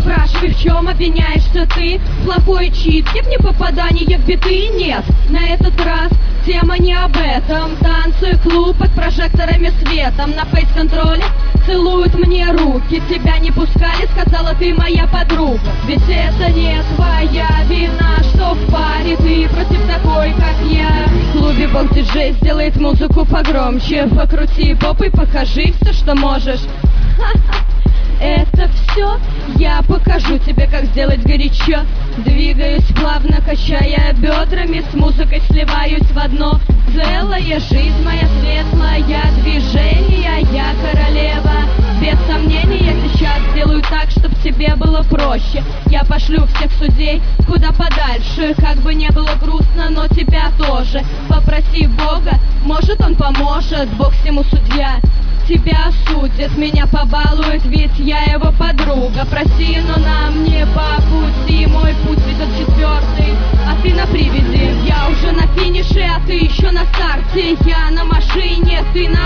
Спрашивай, в чем обвиняешься ты? Плохой читки, в непопадание в биты? Нет, на этот раз тема не об этом. Танцы, клуб под прожекторами светом. На фейс-контроле целуют мне руки. Тебя не пускали, сказала ты моя подруга. Ведь это не твоя вина, что в паре ты против такой, как я. В клубе бог-диджей сделает музыку погромче. Покрути попой, покажи все, что можешь. Это все, я покажу тебе, как сделать горячо. Двигаюсь плавно, качая бедрами, с музыкой сливаюсь в одно целое. Жизнь моя светлая, движение, я королева. Без сомнения, я сейчас сделаю так, чтоб тебе было проще. Я пошлю всех судей куда подальше. Как бы не было грустно, но тебя тоже. Попроси Бога, может он поможет. Бог всему судья, тебя осудит, меня побалует, ведь я его подруга. Проси, но нам не по пути, мой путь ведет четвертый, а ты на привязи. Я уже на финише, а ты еще на старте. Я на машине, ты на